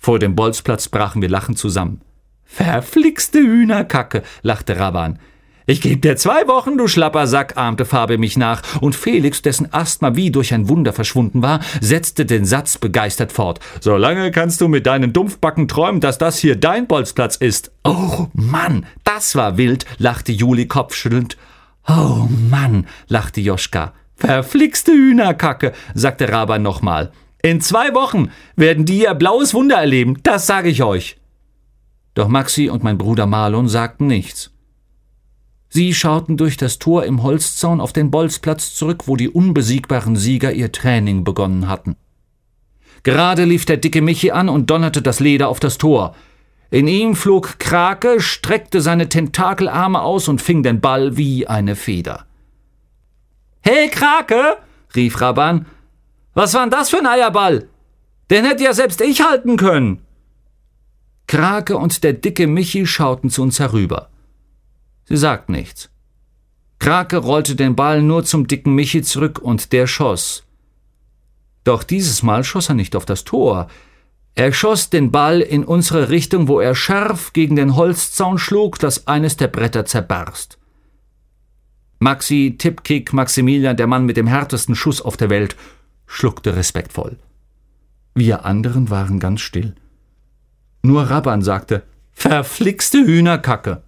Vor dem Bolzplatz brachen wir lachend zusammen. »Verflixte Hühnerkacke«, lachte Raban. »Ich geb dir 2 Wochen, du Schlappersack«, ahmte Fabi mich nach, und Felix, dessen Asthma wie durch ein Wunder verschwunden war, setzte den Satz begeistert fort. »Solange kannst du mit deinen Dumpfbacken träumen, dass das hier dein Bolzplatz ist.« »Oh Mann, das war wild«, lachte Juli kopfschüttelnd. »Oh Mann«, lachte Joschka. »Verflixte Hühnerkacke«, sagte Raban nochmal. »In 2 Wochen werden die ihr blaues Wunder erleben, das sage ich euch.« Doch Maxi und mein Bruder Marlon sagten nichts. Sie schauten durch das Tor im Holzzaun auf den Bolzplatz zurück, wo die unbesiegbaren Sieger ihr Training begonnen hatten. Gerade lief der dicke Michi an und donnerte das Leder auf das Tor. In ihm flog Krake, streckte seine Tentakelarme aus und fing den Ball wie eine Feder. »Hey Krake«, rief Raban, »was war denn das für ein Eierball? Den hätte ja selbst ich halten können.« Krake und der dicke Michi schauten zu uns herüber. Sie sagten nichts. Krake rollte den Ball nur zum dicken Michi zurück und der schoss. Doch dieses Mal schoss er nicht auf das Tor. Er schoss den Ball in unsere Richtung, wo er scharf gegen den Holzzaun schlug, dass eines der Bretter zerbarst. Maxi, Tippkick, Maximilian, der Mann mit dem härtesten Schuss auf der Welt, schluckte respektvoll. Wir anderen waren ganz still. Nur Raban sagte, »Verflixte Hühnerkacke!«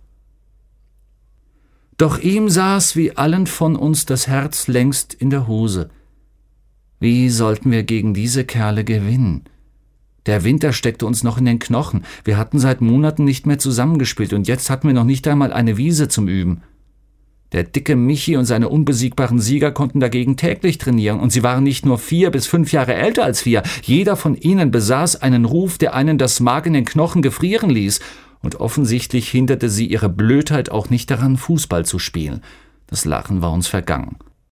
Doch ihm saß wie allen von uns das Herz längst in der Hose. Wie sollten wir gegen diese Kerle gewinnen? Der Winter steckte uns noch in den Knochen. Wir hatten seit Monaten nicht mehr zusammengespielt und jetzt hatten wir noch nicht einmal eine Wiese zum Üben. Der dicke Michi und seine unbesiegbaren Sieger konnten dagegen täglich trainieren und sie waren nicht nur 4 bis 5 Jahre älter als wir. Jeder von ihnen besaß einen Ruf, der einen das Mark in den Knochen gefrieren ließ. Und offensichtlich hinderte sie ihre Blödheit auch nicht daran, Fußball zu spielen. Das Lachen war uns vergangen.